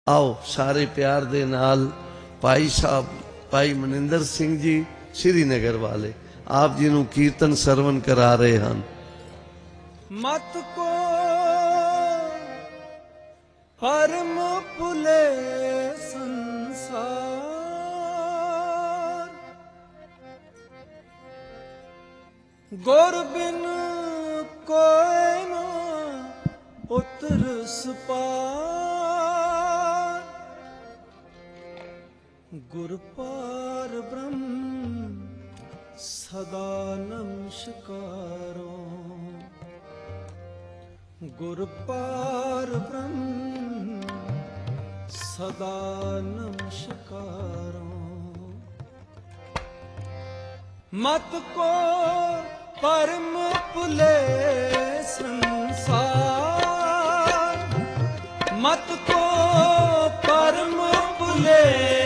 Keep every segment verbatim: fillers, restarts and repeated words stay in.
आओ सारे प्यार दे नाल भाई साहब भाई मनिंदर सिंह जी श्रीनगर वाले आप जी नूं कीर्तन सरवण करा रहे हैं। मत को परम पुले संसार, गुर बिन कोई न उतरस पार, गुर पार ब्रह्म सदा नमस्कारो, गुर पार ब्रह्म सदा नमस्कारो। मत को परम पुले संसार, मत को परम पुले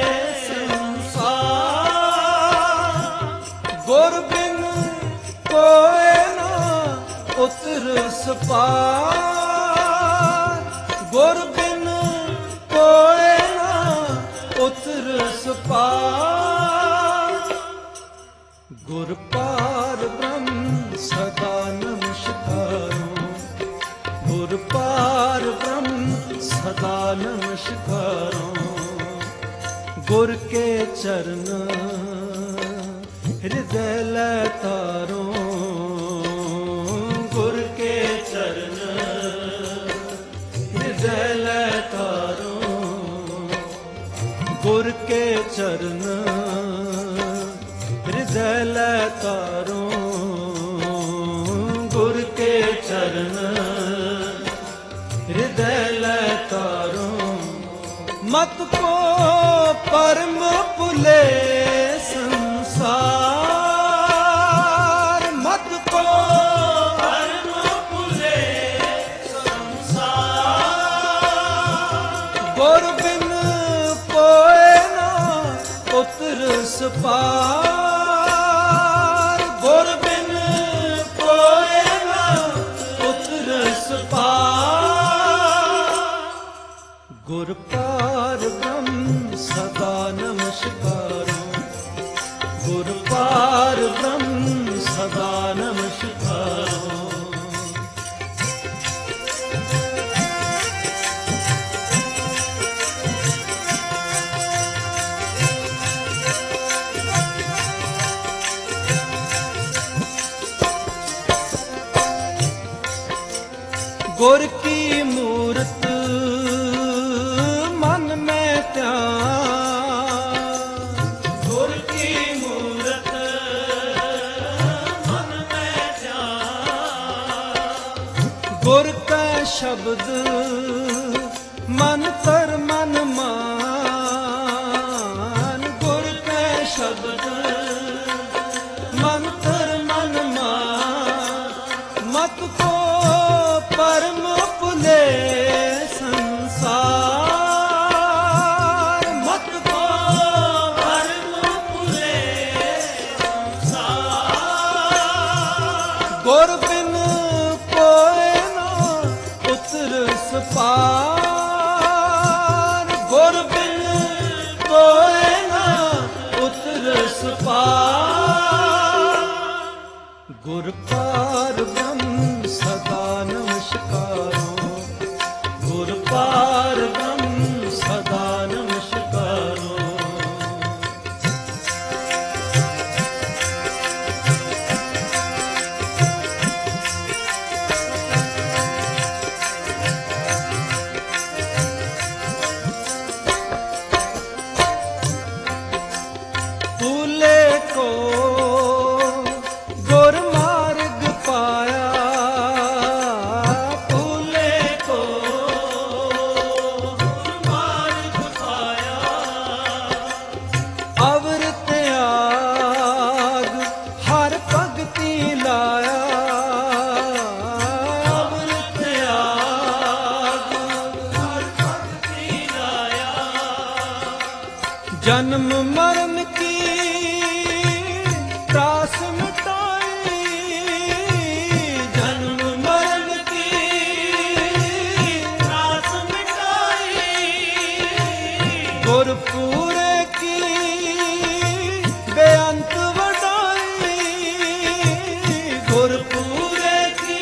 संसार, गुर बिन कोई ना उतरस पार, गुर बिन कोई ना उतरस पार, गुर पार ब्रह्म सदा नमस्कारो, गुर पार ब्रह्म सदा नमस्कारो। गुर के चरण हृदय लै तारो, गुर के चरण हृदय लै तारो, गुर के चरण हृदय लै तारो, गुर के चरण हृदय लै तारो। मत को परम पुले संसार, मत को परम पुले संसार, गुर बिन कोई ना उतरस पार, गुर बिन कोई ना उतरस पार, गुर पार ब्रह्म सदा नमस्कारो, गुर पार ब्रह्म सदा नमस्कारो। गुर की मूरत मन में ध्यान, गुर की मूरत मन में ध्यान, गुर का शब्द मन कर मन मान, गुर का शब्द मन कर मन मान। मत को परम पुले संसार, मत को परम पुले संसार, गुर बिन कोई ना उतरस पार, गुर बिन कोई ना उतरस पार, गुर पार ब्रह्म सदा नमस्कारो, गुर पार ब्रह्म सदा नमस्कारो। पुले को गुर मार्ग पाया, पुले को मार्ग पाया, अवर त्याग हर भगति लाया, अवर त्याग हर भगति लाया, जन्म मरण की त्रास मिटाई, जन्म मरण की त्रास मिटाई, ਗੁਰਪੂਰੇ ਕੀ ਬੇਅੰਤ ਵਡਾਈ, ਗੁਰਪੂਰੇ ਕੀ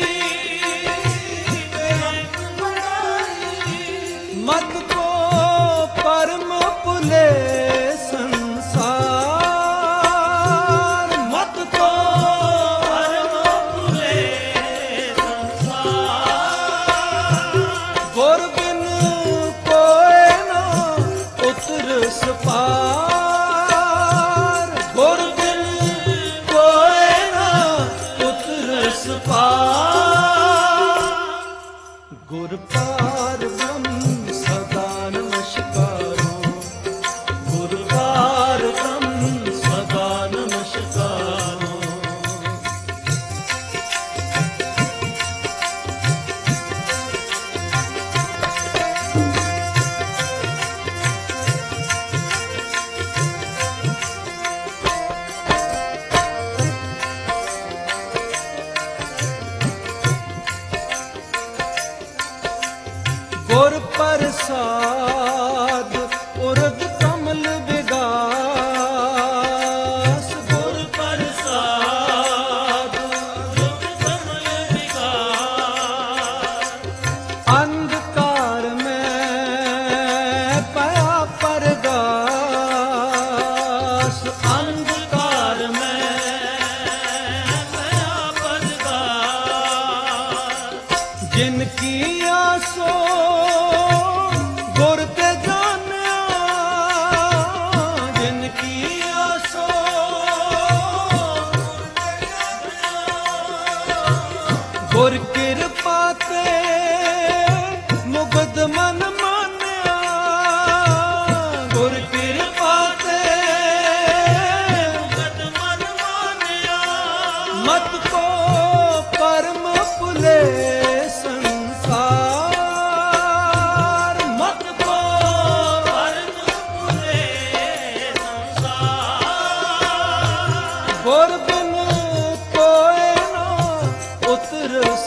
ਬੇਅੰਤ ਵਡਾਈ। ਮਤ ਕੋ ਪਰਮ ਭੁਲੇ ਸੰਸਾਰ, ਮਤ ਕੋ ਪਰਮ ਭੁਲੇ ਸੰਸਾਰ। ਗੁਰ ਬਿਨ ਕੋਇ ਨਾ ਉਤਰਸ ਪਾਰ, ਗੁਰ ਬਿਨ ਕੋਇ ਨਾ ਉਤਰਸ ਪਾਰ। ਗੁਰ ਪਾਰ ਬ੍ਰਹਮ ਸਦਾ ਨਮਸਕਾਰੋ, ਗੁਰ ਪਾਰ ਬ੍ਰਹਮ ਸਦਾ ਨਮਸਕਾਰੋ। ਗੁਰ ਪ੍ਰਸਾਦ ਉਰਦ ਕਮਲ ਵਿਗਾਸ, ਗੁਰ ਪ੍ਰਸਾਦ ਉਰਦ ਕਮਲ ਵਿਗਾਸ। ਅੰਧਕਾਰ ਮੈਂ ਪਿਆ ਪਰਗਾਸ, ਅੰਧਕਾਰ ਮੈਂ ਪਿਆ ਪਰਗਾਸ। ਜਿਨ ਕੀ ਆਸੋ ਗੁਰ ਤੇ ਜਾਣਿਆ, ਜਿਨ ਕੀ ਆਸੋ ਗੁਰ ਕਿਰਪਾ ਤੇ ਮੁਗਧ ਮਨ ਮਾਨਿਆ, ਗੁਰ ਕਿਰਪਾ ਤੇ ਮੁਗਧ ਮਨ ਮਾਨਿਆ। ਮਤ ਕੋ ਪਰਮ ਭੁਲੇ ਸੰਸਾਰ, ਮਤ ਕੋ ਪਰਮ ਭੁਲੇ ਸੰਸਾਰ। ਗੁਰ ਬਿਨ ਕੋਇ ਨਾ ਉਤਰਸ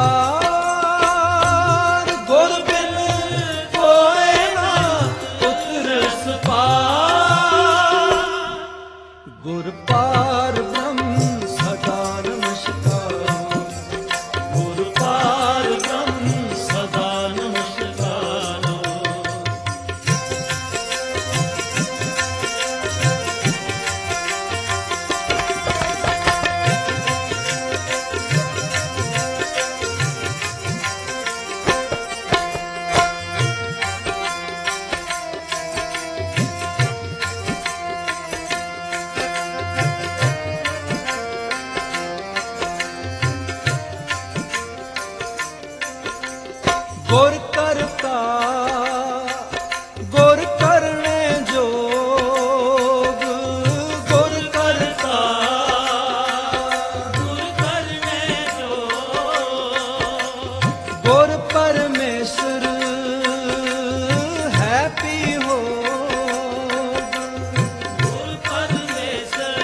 ਪਾਰ, ਗੁਰ ਬਿਨ ਕੋਇ ਨਾ ਉਤਰਸ ਪਾਰ। ਗੁਰ ਪਾਰ ਬ੍ਰਹਮ ਸਦਾ ਨਮਸਕਾਰੋ, ਗੁਰ ਪਾਰ ਬ੍ਰਹਮ ਸਦਾ ਨਮਸਕਾਰੋ। ਗੁਰ ਕਰਤਾ ਗੁਰ ਕਰਨੇ ਜੋਗ, ਗੁਰ ਕਰਤਾ ਗੁਰ ਕਰਨੇ ਜੋਗ। ਗੁਰ ਪਰਮੇਸ਼ਰ ਹੈ ਪੀਹੋਗ, ਗੁਰ ਪਰਮੇਸ਼ਰ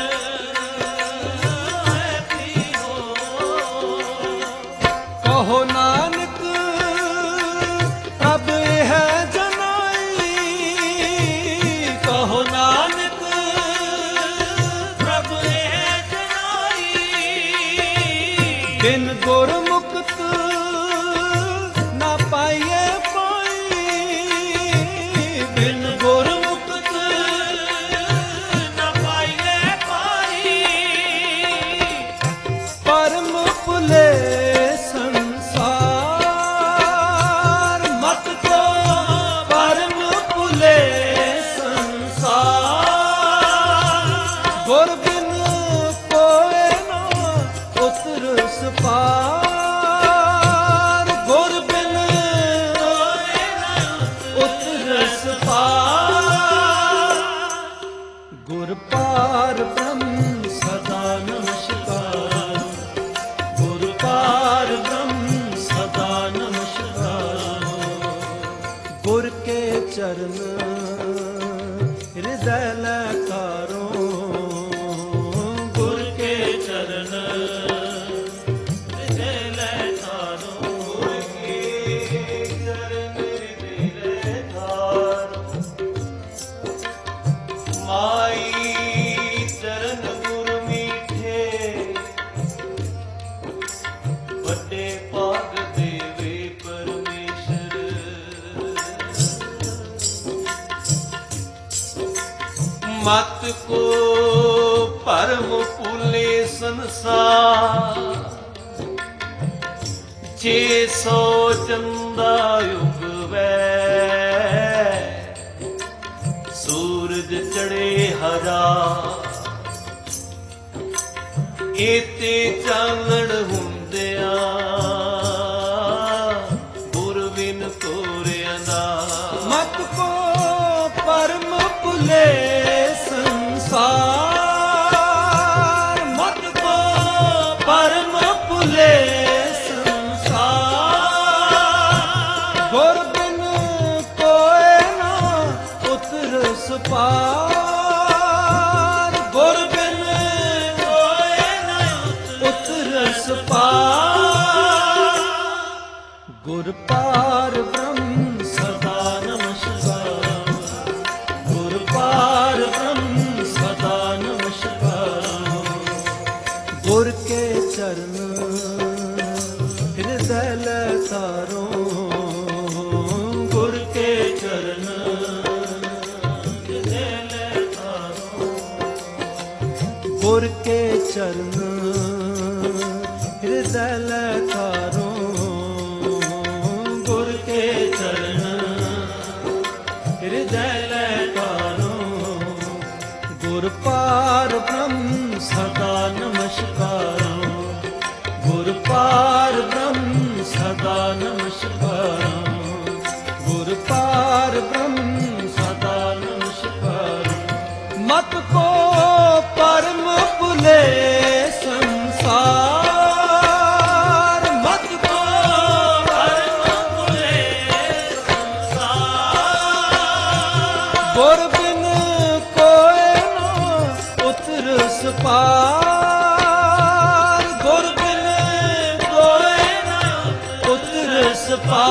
ਹੈ ਪੀਹੋਗ। ਕਹੋ ਨਾਨਕ ਪ੍ਰਭ ਹੈ ਜਨਾਈ, ਕਹੋ ਨਾਨਕ ਪ੍ਰਭ ਹੈ ਜਨਾਈ। ਬਿਨ ਗੁਰ ਮੁਕਤ ਨਾ ਪਾਈਏ ਪਾਈ, ਬਿਨ ਗੁਰ ਮੁਕਤ ਨਾ ਪਾਈਏ ਪਾਈ। ਪਰਮ ਭੁਲੇ ਸੰਸਾਰ, ਮਤ ਕੋ ਪਰਮ ਭੁਲੇ ਸੰਸਾਰ। ਗੁਰ ਬਿਨ ਕੋਇ ਨਾ ਉਤਰਸ ਪਾਰ, ਗੁਰ ਬਿਨ ਕੋਇ ਨਾ ਉਤਰਸ ਪਾਰ। ਗੁਰ ਪਾਰ ਬ੍ਰਹਮ ਸਦਾ ਨਮਸਕਾਰੋ, ਗੁਰ ਪਾਰ ਬ੍ਰਹਮ ਸਦਾ ਨਮਸਕਾਰੋ। ਗੁਰ ਕੇ ਚਰਨ ਹਿਰਦੈ ਲੈ ਤਾਰੋ, ਗੁਰ ਕੇ ਚਰਨ ਹਿਰਦੈ ਲੈ ਤਾਰੋ। ਗੁਰ ਕੇ ਚਰਨ ਹਿਰਦੈ ਲੈ ਤਾਰੋ, ਮਤ ਕੋ ਭਰਮ ਭੁਲੇ ਸੰਸਾਰ, ਜੇ ਸੋ ਚੰਦਾ ਉਗਵੈ, ਸੂਰਜ ਚੜੇ ਹਜ਼ਾਰ, ਏਤੇ ਚਾਨਣ ਹੁੰਦਿਆਂ, ਗੁਰ ਬਿਨ ਤੋਰਿਆ ਨਾ। ਮਤ ਕੋ ਪਰਮ ਭੁਲੇ ਸੰਸਾਰ, ਮਤ ਕੋ ਪਰਮ ਭੁਲੇ ਸੰਸਾਰ, ਗੁਰ ਬਿਨ ਕੋਇ ਨਾ ਉਤਰਸ ਪਾਰ, ਗੁਰ ਬਿਨ ਕੋਇ ਨਾ ਉਤਰਸ ਪਾਰ। ਗੁਰ ਪਾਰ ਬ੍ਰਹਮ ਸਦਾ ਨਮਸਕਾਰ, ਗੁਰ ਪਾਰ ਬ੍ਰਹਮ ਸਦਾ ਨਮਸਕਾਰ। ਗੁਰ ਕੇ ਚਰਨ ਹਿਰਦੈ ਲੈ ਤਾਰੋ, ਗੁਰ ਕੇ ਚਰਨ ਹਿਰਦੈ ਲੈ ਤਾਰੋ, ਗੁਰ ਕੇ ਚਰਨ ਹਿਰਦੈ ਲੈ ਤਾਰੋ, ਗੁਰ ਕੇ ਚਰਨ ਹਿਰਦੈ ਲੈ ਤਾਰੋ। ਗੁਰ ਪਾਰ ਬ੍ਰਹਮ ਸਦਾ ਨਮਸਕਾਰੋ, ਗੁਰ ਪਾਰ ਬ੍ਰਹਮ ਸਦਾ ਨਮਸਕਾਰੋ, ਗੁਰ ਪਾਰ ਬ੍ਰਹਮ ਸਦਾ ਨਮਸਕਾਰੋ। ਮਤ ਕੋ ਪਰਮ ਭੁਲੇ ਸੰਸਾਰ, ਮਤ ਕੋ ਪਰਮ ਭੁਲੇ ਸੰਸਾਰ, ਗੁਰ ਬਿਨ ਕੋਇ ਨਾ ਉਤਰਸ ਪਾਰ, ਗੁਰ ਬਿਨ ਕੋਇ ਨਾ ਉਤਰਸ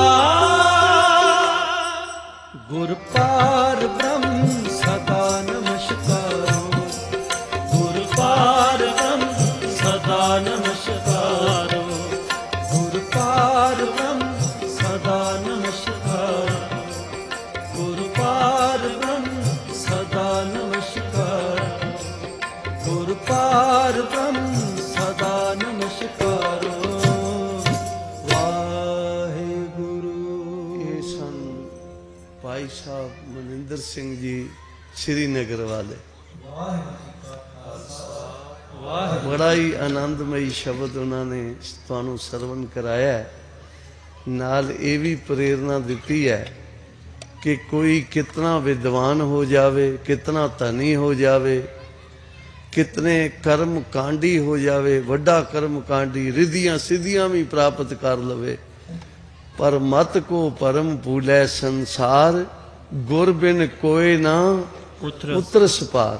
ਪਾਰ। ਗੁਰ ਪਾਰ ਬ੍ਰਹਮ ਸਦਾ ਨਮਸਕਾਰੋ, ਗੁਰ ਪਾਰ ਬ੍ਰਹਮ ਸਦਾ ਨਮਸਕਾਰੋ, ਗੁਰ ਪਾਰ ਬ੍ਰਹਮ ਸਦਾ ਨਮਸਕਾਰੋ, ਗੁਰ ਪਾਰ ਬ੍ਰਹਮ ਸਦਾ ਨਮਸਕਾਰੋ, ਗੁਰ ਪਾਰ ਬ੍ਰਹਮ ਸਦਾ ਨਮਸਕਾਰੋ। ਵਾਹਿਗੁਰੂ। ਇਹ ਸਨ ਭਾਈ ਸਾਹਿਬ ਮਨਿੰਦਰ ਸਿੰਘ ਜੀ ਸ਼੍ਰੀਨਗਰ ਵਾਲੇ। ਬੜਾ ਹੀ ਆਨੰਦਮਈ ਸ਼ਬਦ ਉਹਨਾਂ ਨੇ ਤੁਹਾਨੂੰ ਸਰਵਨ ਕਰਾਇਆ ਹੈ। ਨਾਲ ਇਹ ਵੀ ਪ੍ਰੇਰਨਾ ਦਿੱਤੀ ਹੈ ਕਿ ਕੋਈ ਕਿਤਨਾ ਵਿਦਵਾਨ ਹੋ ਜਾਵੇ, ਕਿਤਨਾ ਧਨੀ ਹੋ ਜਾਵੇ, ਕਿਤਨੇ ਕਰਮ ਕਾਂਡੀ ਹੋ ਜਾਵੇ, ਵੱਡਾ ਕਰਮ ਕਾਂਡੀ ਰਿੱਧੀਆਂ ਸਿੱਧੀਆਂ ਵੀ ਪ੍ਰਾਪਤ ਕਰ ਲਵੇ, ਪਰ ਮਤ ਕੋ ਪਰਮ ਭੂਲੇ ਸੰਸਾਰ, ਗੁਰ ਬਿਨ ਕੋਇ ਨਾ ਉਤਰਸ ਪਾਰ।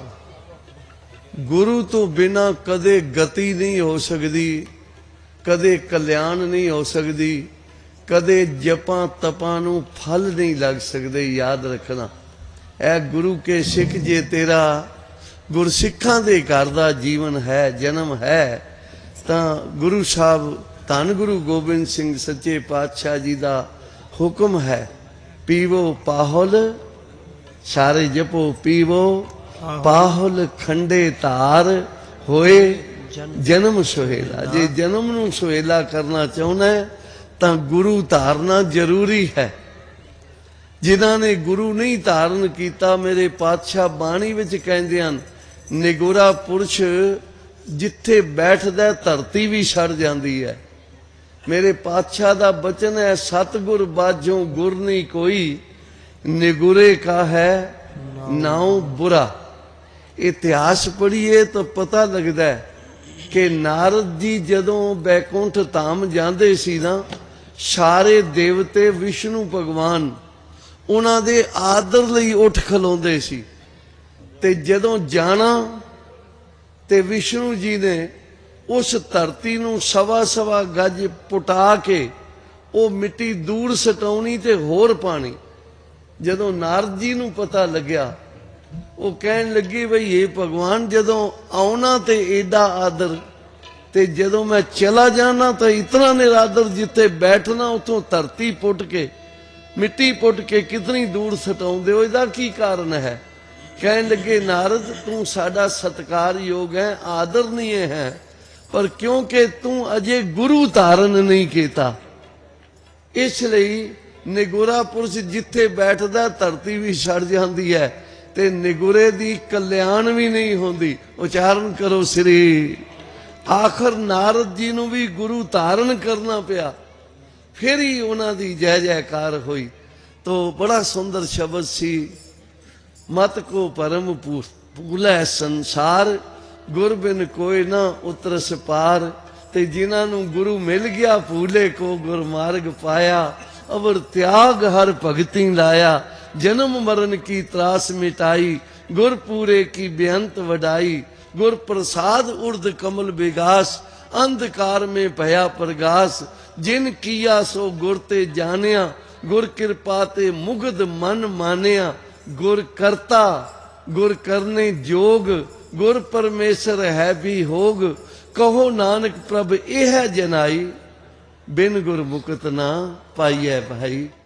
ਗੁਰੂ ਤੋਂ ਬਿਨਾ ਕਦੇ ਗਤੀ ਨਹੀਂ ਹੋ ਸਕਦੀ, ਕਦੇ ਕਲਿਆਣ ਨਹੀਂ ਹੋ ਸਕਦੀ, ਕਦੇ ਜਪਾਂ ਤਪਾਂ ਨੂੰ ਫਲ ਨਹੀਂ ਲੱਗ ਸਕਦੇ। ਯਾਦ ਰੱਖਣਾ, ਇਹ ਗੁਰੂ ਕੇ ਸਿੱਖ ਜੇ ਤੇਰਾ ਗੁਰਸਿੱਖਾਂ ਦੇ ਘਰ ਦਾ ਜੀਵਨ ਹੈ, ਜਨਮ ਹੈ, ਤਾਂ ਗੁਰੂ ਸਾਹਿਬ ਧੰਨ ਗੁਰੂ ਗੋਬਿੰਦ ਸਿੰਘ ਸੱਚੇ ਪਾਤਸ਼ਾਹ ਜੀ ਦਾ ਹੁਕਮ ਹੈ, ਪੀਵੋ ਪਾਹੁਲ ਸਾਰੇ ਜਪੋ ਪੀਵੋ ਪਾਹੁਲ ਖੰਡੇ ਧਾਰ ਹੋਏ ਜਨਮ ਸੁਹੇਲਾ। ਜੇ ਜਨਮ ਨੂੰ ਸੁਹੇਲਾ ਕਰਨਾ ਚਾਹੁੰਦਾ ਹੈ ਤਾਂ ਗੁਰੂ ਧਾਰਨਾ ਜ਼ਰੂਰੀ ਹੈ। ਜਿਨ੍ਹਾਂ ਨੇ ਗੁਰੂ ਨਹੀਂ ਧਾਰਨ ਕੀਤਾ, ਮੇਰੇ ਪਾਤਸ਼ਾਹ ਬਾਣੀ ਵਿੱਚ ਕਹਿੰਦੇ ਹਨ, ਨਿਗੁਰਾ ਪੁਰਸ਼ ਜਿੱਥੇ ਬੈਠਦਾ ਧਰਤੀ ਵੀ ਛੱਡ ਜਾਂਦੀ ਹੈ। ਮੇਰੇ ਪਾਤਸ਼ਾਹ ਦਾ ਬਚਨ ਹੈ, ਸਤਿਗੁਰ ਬਾਝੋਂ ਗੁਰ ਨਹੀਂ ਕੋਈ, ਨਿਗੁਰੇ ਕਾ ਹੈ ਨਾਉ ਬੁਰਾ। ਇਤਿਹਾਸ ਪੜ੍ਹੀਏ ਤਾਂ ਪਤਾ ਲੱਗਦਾ ਹੈ ਕਿ ਨਾਰਦ ਜੀ ਜਦੋਂ ਬੈਕੁੰਠ ਧਾਮ ਜਾਂਦੇ ਸੀ ਨਾ, ਸਾਰੇ ਦੇਵਤੇ ਵਿਸ਼ਨੂੰ ਭਗਵਾਨ ਉਹਨਾਂ ਦੇ ਆਦਰ ਲਈ ਉੱਠ ਖਲੋਂਦੇ ਸੀ। ਤੇ ਜਦੋਂ ਜਾਣਾ ਤੇ ਵਿਸ਼ਨੂੰ ਜੀ ਨੇ ਉਸ ਧਰਤੀ ਨੂੰ ਸਵਾ ਸਵਾ ਗੱਜ ਪੁਟਾ ਕੇ ਉਹ ਮਿੱਟੀ ਦੂਰ ਸਟਾਉਣੀ ਤੇ ਹੋਰ ਪਾਣੀ। ਜਦੋਂ ਨਾਰਦ ਜੀ ਨੂੰ ਪਤਾ ਲੱਗਿਆ, ਉਹ ਕਹਿਣ ਲੱਗੇ, ਬਈ ਇਹ ਭਗਵਾਨ ਜਦੋਂ ਆਉਣਾ ਤੇ ਏਡਾ ਆਦਰ, ਤੇ ਜਦੋਂ ਮੈਂ ਚਲਾ ਜਾਣਾ ਤਾਂ ਇਤਨਾ ਨਿਰਾਦਰ, ਜਿੱਥੇ ਬੈਠਣਾ ਉਥੋਂ ਧਰਤੀ ਪੁੱਟ ਕੇ ਮਿੱਟੀ ਪੁੱਟ ਕੇ ਕਿਤਨੀ ਦੂਰ ਸਟਾਉਂਦੇ ਹੋ, ਇਹਦਾ ਕੀ ਕਾਰਨ ਹੈ? ਕਹਿਣ ਲੱਗੇ ਨਾਰਦ ਤੂੰ ਸਾਡਾ ਸਤਿਕਾਰਯੋਗ ਹੈ, ਆਦਰਨੀय ਹੈ, ਪਰ ਕਿਉਂਕਿ ਤੂੰ ਅਜੇ ਗੁਰੂ ਧਾਰਨ ਨਹੀਂ ਕੀਤਾ, ਇਸ ਲਈ ਨਿਗੁਰਾ ਪੁਰਸ਼ ਜਿੱਥੇ ਬੈਠਦਾ ਧਰਤੀ ਵੀ ਛੱਡ ਜਾਂਦੀ ਹੈ ਤੇ ਨਿਗੁਰੇ ਦੀ ਕਲਿਆਣ ਵੀ ਨਹੀਂ ਹੁੰਦੀ। ਉਚਾਰਨ ਕਰੋ ਸ੍ਰੀ। ਆਖਰ ਨਾਰਦ ਜੀ ਨੂੰ ਵੀ ਗੁਰੂ ਧਾਰਨ ਕਰਨਾ ਪਿਆ, ਫਿਰ ਹੀ ਉਹਨਾਂ ਦੀ ਜੈ ਜੈਕਾਰ ਹੋਈ। ਤੋ ਬੜਾ ਸੁੰਦਰ ਸ਼ਬਦ ਸੀ, ਮਤ ਕੋ ਪਰਮ ਭੂਲੈ ਸੰਸਾਰ, ਗੁਰ ਬਿਨ ਕੋਈ ਨਾ ਉਤਰਸ ਪਾਰ। ਤੇ ਜਿਨ੍ਹਾਂ ਨੂੰ ਗੁਰੂ ਮਿਲ ਗਿਆ ਭੂਲੇ ਕੋ ਗੁਰਮਾਰਗ ਪਾਇਆ, ਅਵਰ ਤਿਆਗ ਹਰ ਭਗਤੀ ਲਾਇਆ। ਜਨਮ ਮਰਨ ਕੀ ਤਰਾਸ ਮਿਟਾਈ, ਗੁਰ ਪੂਰੇ ਕੀ ਬੇਅੰਤ ਵਡਾਈ। ਗੁਰ ਪ੍ਰਸਾਦ ਉਰਧ ਕਮਲ ਵਿਗਾਸ, ਅੰਧਕਾਰ में ਭਇਆ ਪ੍ਰਗਾਸ। ਜਿਨ ਕੀਆ ਸੋ ਗੁਰ ਤੇ ਜਾਣਿਆ, ਗੁਰ ਕਿਰਪਾ ਤੇ ਮੁਗਧ ਮਨ ਮਾਨਿਆ। ਗੁਰ ਕਰਤਾ ਗੁਰ ਕਰਨੇ ਜੋਗ, ਗੁਰ ਪਰਮੇਸ਼ਰ ਹੈ ਵੀ ਹੋਗ। ਕਹੋ ਨਾਨਕ ਪ੍ਰਭ ਇਹ ਹੈ ਜਨਾਈ, ਬਿਨ ਗੁਰ ਮੁਕਤ ਨਾ ਪਾਈਐ ਭਾਈ।